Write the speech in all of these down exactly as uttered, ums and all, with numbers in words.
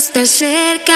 estar cerca.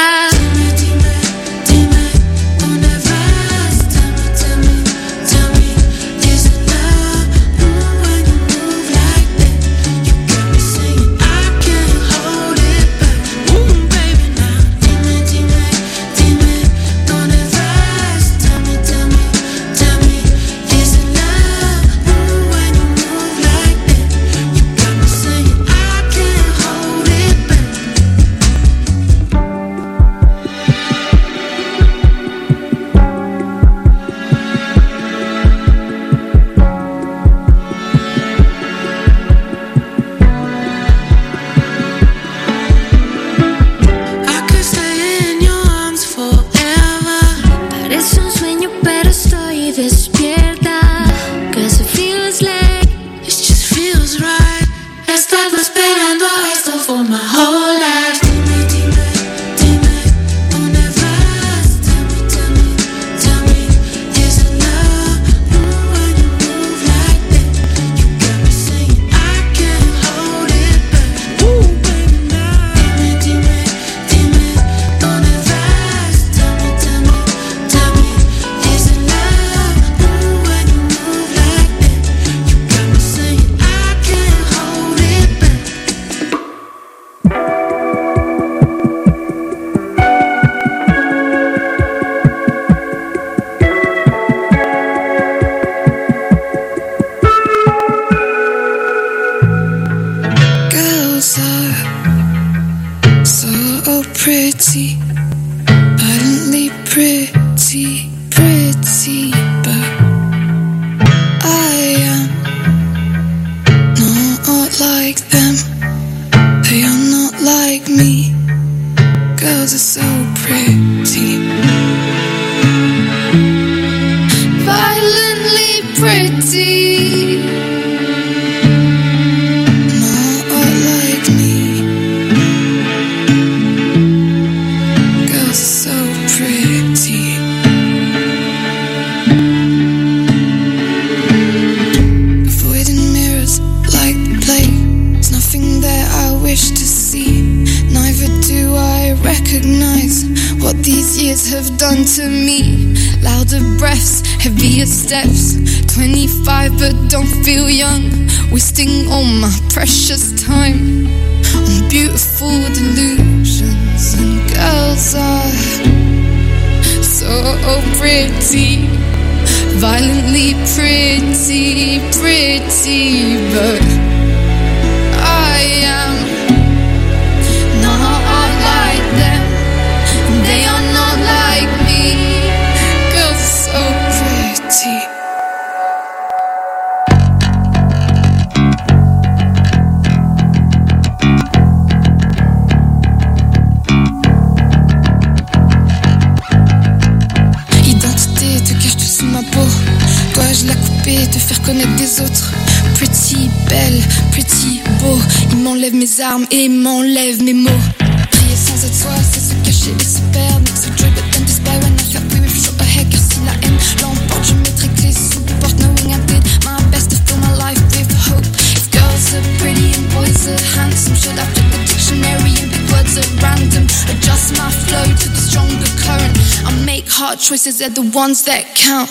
Armes et m'enlève mes mots. Prier sans être soi, c'est se cacher et se perdre. Mix of joy but then despair when I felt we with short ahead. Car si la haine l'emporte, je mettrai clé sous porte. Knowing I did my best to fill my life with hope. If girls are pretty and boys are handsome, should I flip the dictionary and pick words at random? Adjust my flow to the stronger current. I make hard choices, they're the ones that count.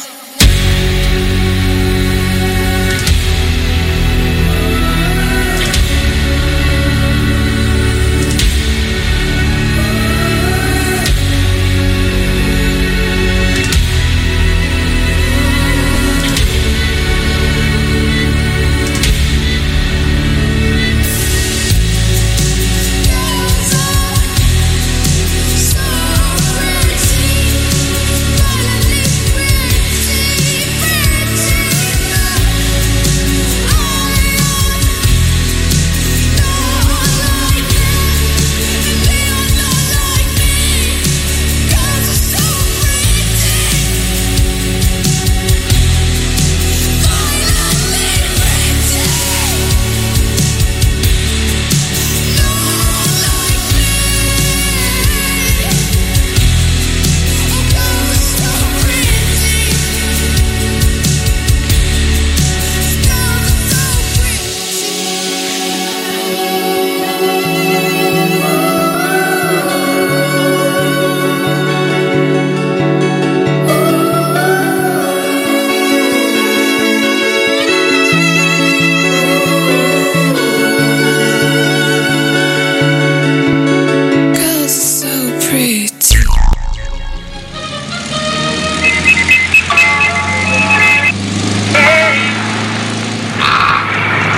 So pretty, violently pretty.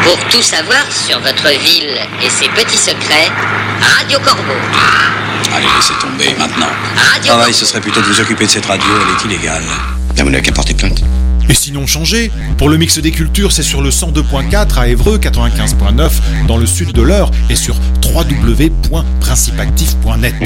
Pour tout savoir sur votre ville et ses petits secrets, Radio Corbeau. Allez, laissez tomber maintenant. Radio Travail, ce serait plutôt de vous occuper de cette radio, elle est illégale. Là, vous n'avez qu'à porter plainte. Et sinon changez. Pour le mix des cultures, c'est sur le cent deux point quatre à Évreux, quatre-vingt-quinze point neuf dans le sud de l'Eure et sur w w w point principactif point net.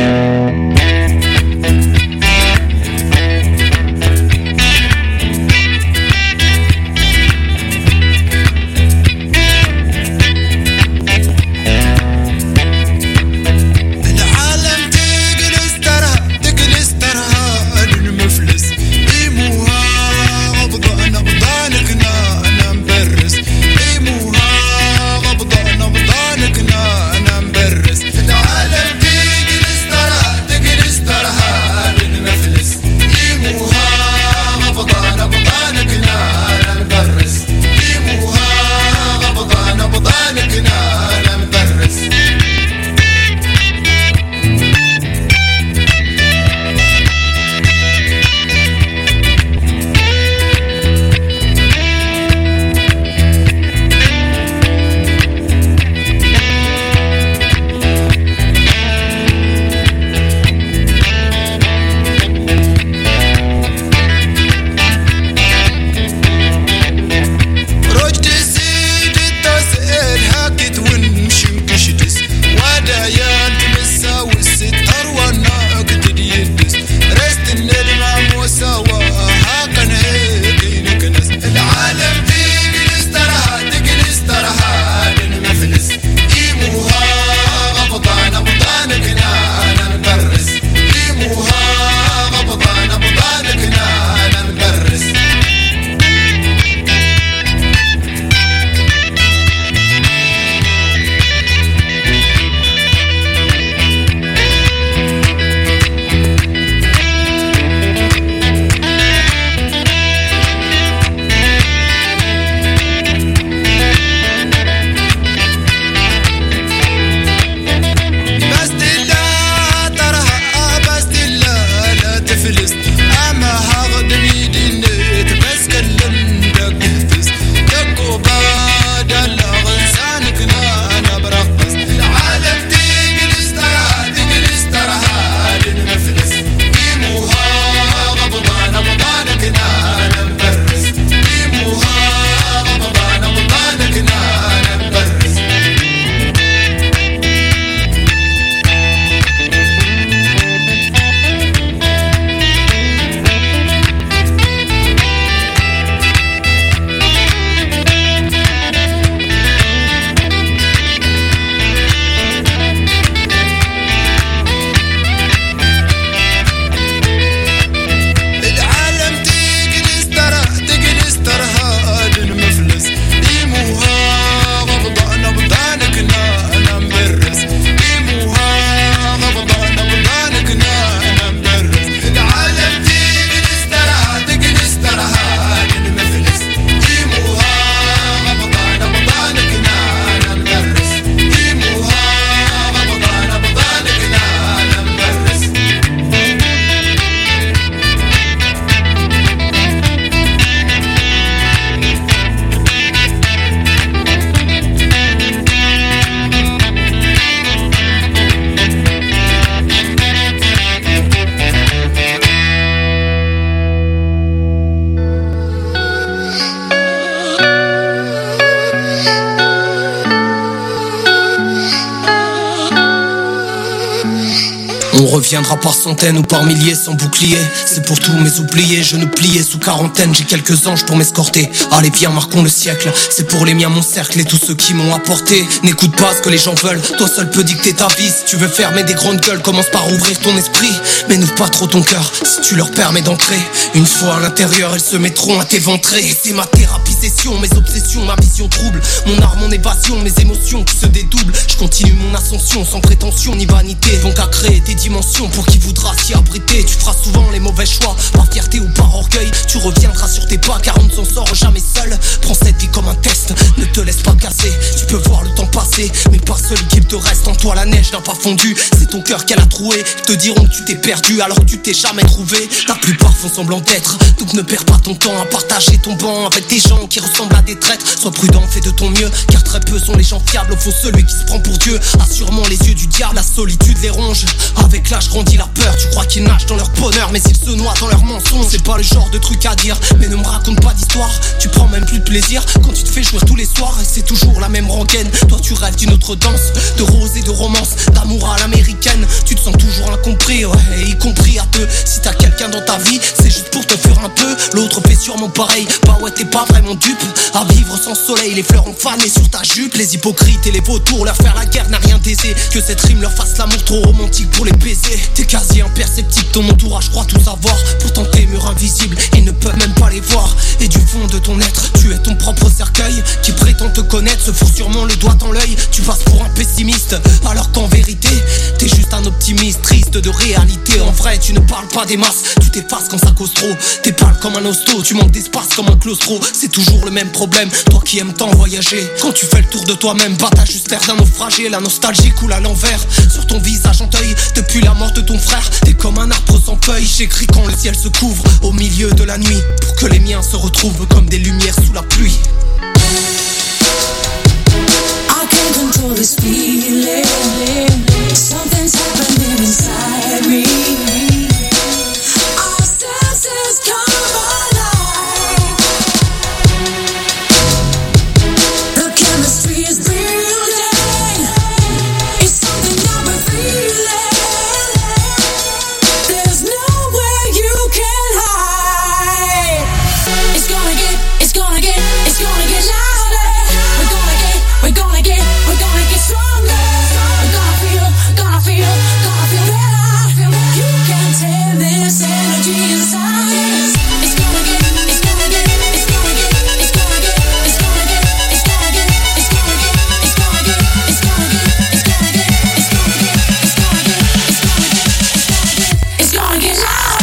On reviendra par centaines ou par milliers sans bouclier. C'est pour tous mes oubliés, je ne pliais sous quarantaine. J'ai quelques anges pour m'escorter. Allez viens, marquons le siècle. C'est pour les miens mon cercle et tous ceux qui m'ont apporté. N'écoute pas ce que les gens veulent, toi seul peux dicter ta vie. Si tu veux fermer des grandes gueules, commence par ouvrir ton esprit. Mais n'ouvre pas trop ton cœur, si tu leur permets d'entrer. Une fois à l'intérieur, elles se mettront à t'éventrer. C'est ma thérapie session, mes obsessions, ma vision trouble. Mon art, mon évasion, mes émotions qui se dédoublent. Je continue mon ascension sans prétention ni vanité. Donc à créer tes dimensions pour qui voudra s'y abriter. Tu feras souvent les mauvais choix, par fierté ou par orgueil. Tu reviendras sur tes pas car on ne s'en sort jamais seul. Prends cette vie comme un test, ne te laisse pas casser. Tu peux voir le temps passer, mais pas celui qui te reste. En toi la neige, n'a pas fondu. C'est ton cœur qu'elle a troué. Ils te diront que tu t'es perdu alors que tu t'es jamais trouvé. La plupart font semblant d'être, donc ne perds pas ton temps à partager ton banc avec des gens qui ressemblent à des traîtres. Sois prudent, fais de ton mieux, car très peu sont les gens fiables. Au fond, celui qui se prend pour Dieu a sûrement les yeux du diable. La solitude les ronge, avec l'âge grandit la peur. Tu crois qu'ils nagent dans leur bonheur, mais ils se noient dans leurs mensonges. C'est pas le genre de truc à dire, mais ne me raconte pas d'histoire. Tu prends même plus de plaisir quand tu te fais jouer tous les soirs. Et c'est toujours la même rengaine, toi tu rêves d'une autre danse, de rose et de romance, d'amour à l'américaine. Tu te sens toujours incompris, ouais, et y compris à deux. Si t'as quelqu'un dans ta vie, c'est juste pour te faire un peu. L'autre fait sûrement pareil, bah ouais t'es pas vraiment dupe. À vivre sans soleil, les fleurs ont fané sur ta jupe. Les hypocrites et les vautours, leur faire la guerre n'a rien d'aisé. Que cette rime leur fasse l'amour trop romantique pour les baiser. T'es quasi imperceptible, ton entourage croit tout savoir. Pourtant tes murs invisibles, ils ne peuvent même pas les voir. Et du fond de ton être, tu es ton propre cercueil. Qui prétend te connaître, se fourre sûrement le doigt dans l'œil. Tu passes pour un pessimiste, alors qu'en vérité t'es juste un optimiste, triste de réalité. En vrai tu ne parles pas des masses, tu t'effaces quand ça cause trop. T'es pâle comme un hosto, tu manques d'espace comme un claustro. C'est toujours le même problème, toi qui aimes tant voyager. Quand tu fais le tour de toi-même, bah t'as juste l'air d'un naufragé. La nostalgie coule à l'envers sur ton visage en deuil. Depuis la mort de ton frère, t'es comme un arbre sans feuilles. J'écris quand le ciel se couvre au milieu de la nuit, pour que les miens se retrouvent comme des lumières sous la pluie. I can't control this feeling. Something's happening inside me. Our senses come alive. The chemistry is building. It's something that we're feeling. There's nowhere you can hide. It's gonna get, it's gonna get, it's gonna get louder. We're gonna get, we're gonna get, we're gonna get stronger. We're gonna feel, gonna feel, gonna feel better. You can't tame this energy inside. It's gonna get, it's gonna get, it's gonna get, it's gonna get, it's gonna get, it's gonna get, it's gonna get, it's gonna get, it's gonna get, it's gonna get, it's gonna get, it's gonna get, it's gonna get, it's gonna get louder.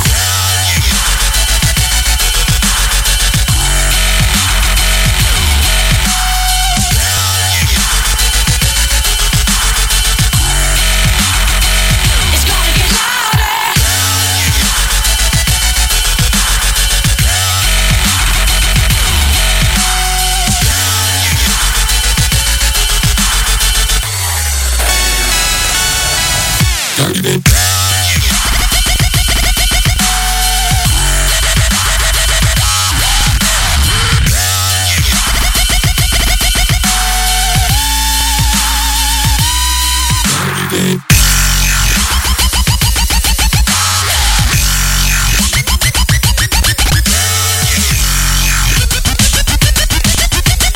It's gonna get, it's gonna get, it's gonna get louder.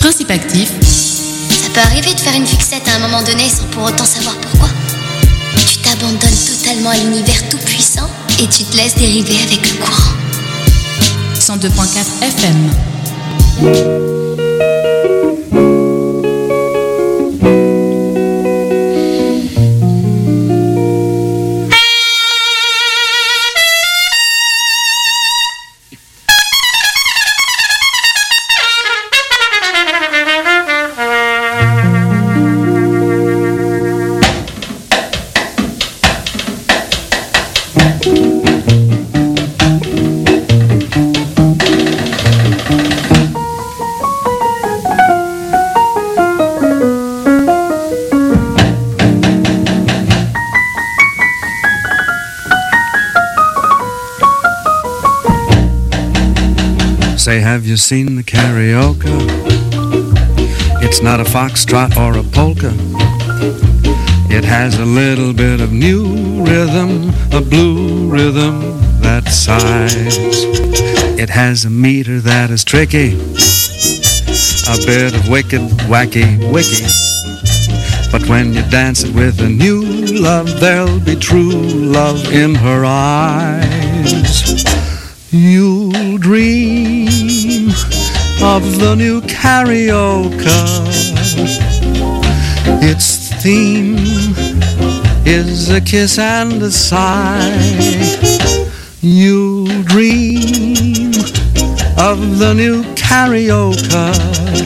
Principe actif. Ça peut arriver de faire une fixette à un moment donné sans pour autant savoir pourquoi. Tu t'abandonnes totalement à l'univers tout puissant et tu te laisses dériver avec le courant. cent deux point quatre F M. Say, have you seen the karaoke? It's not a foxtrot or a polka. It has a little bit of new rhythm, a blue rhythm that sighs. It has a meter that is tricky, a bit of wicked, wacky, wicky. But when you dance it with a new love, there'll be true love in her eyes. You'll dream of the new karaoke. Its theme is a kiss and a sigh. You'll dream of the new karaoke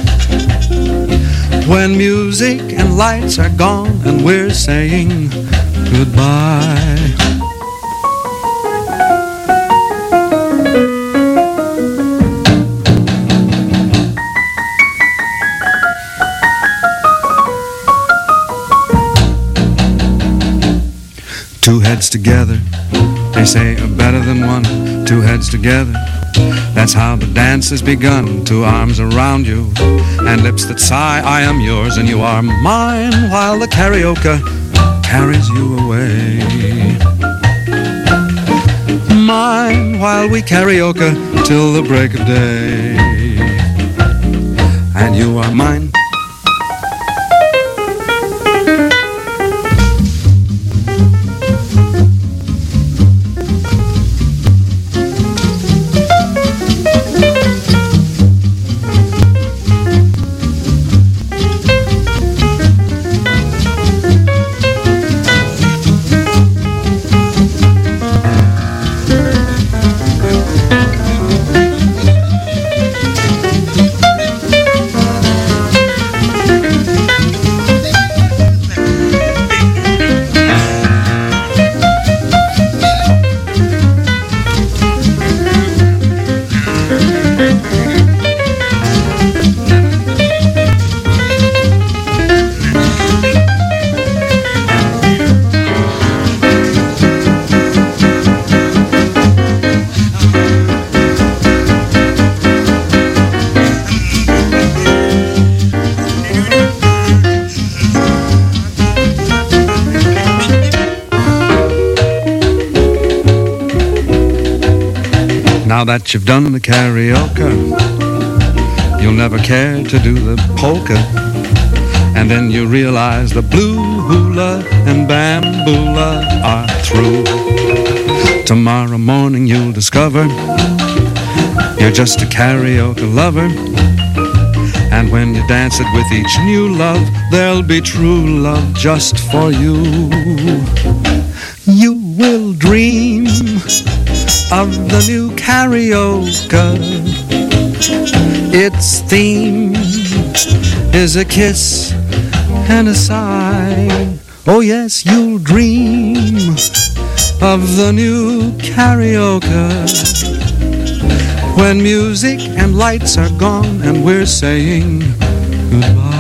when music and lights are gone and we're saying goodbye. Two heads together, they say are better than one. Two heads together, that's how the dance has begun. Two arms around you, and lips that sigh, I am yours and you are mine, while the karaoke carries you away. Mine, while we karaoke till the break of day. And you are mine. Now that you've done the karaoke, you'll never care to do the polka. And then you realize the blue hula and bamboola are through. Tomorrow morning you'll discover you're just a karaoke lover. And when you dance it with each new love, there'll be true love just for you. You will dream of the new karaoke. Its theme is a kiss and a sigh. Oh yes, you'll dream of the new karaoke when music and lights are gone and we're saying goodbye.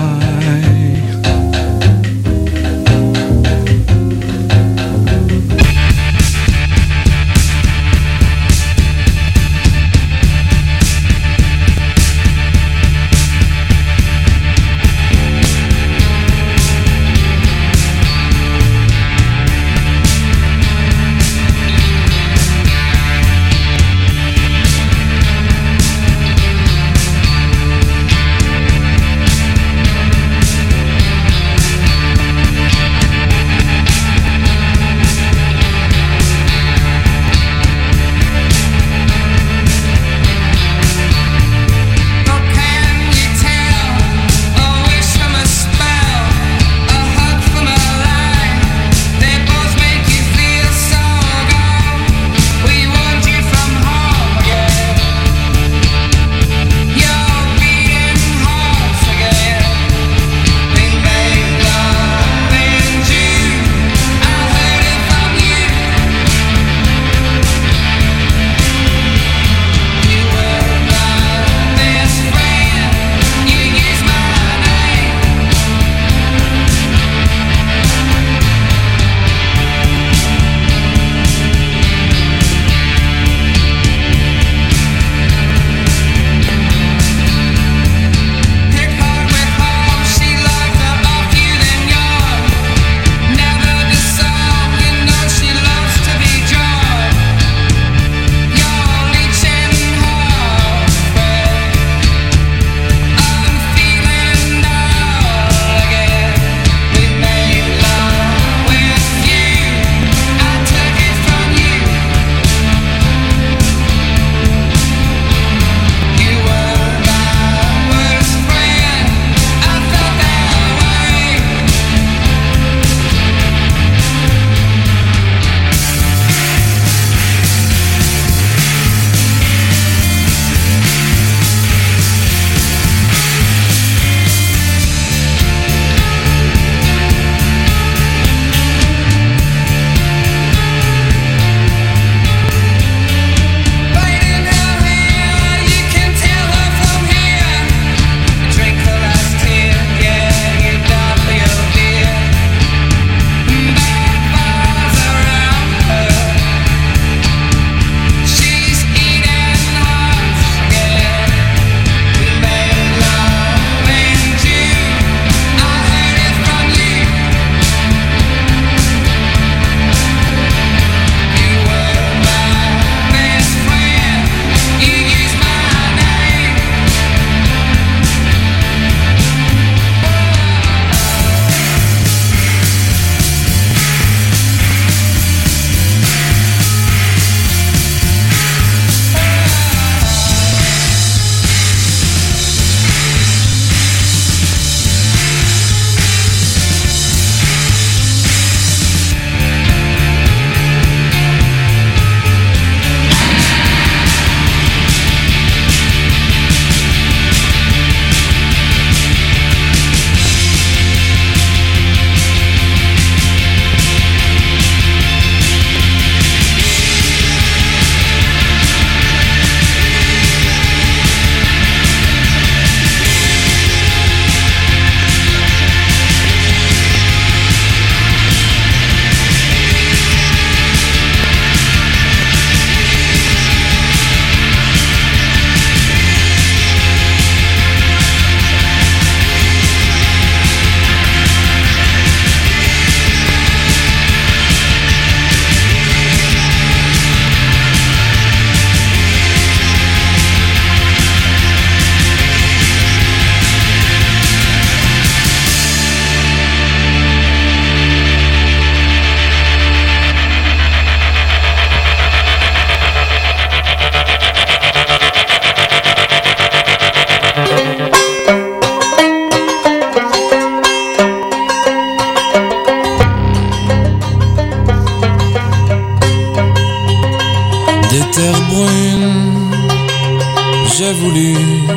brune. J'ai voulu,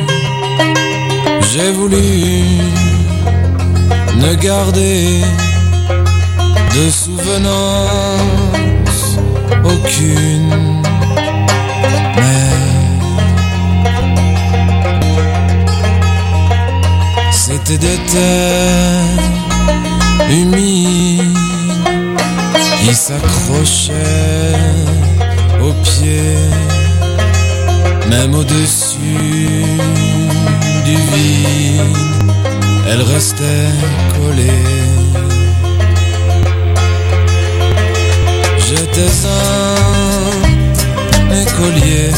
j'ai voulu ne garder de souvenance aucune. Mais c'était des terres humides qui s'accrochaient aux pieds, même au-dessus du vide, elle restait collée. J'étais un écolier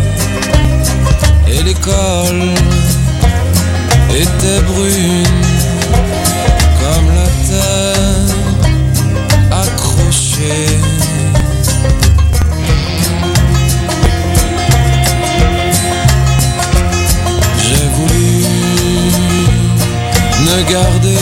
et l'école était brune comme la terre accrochée. J'ai voulu ne garder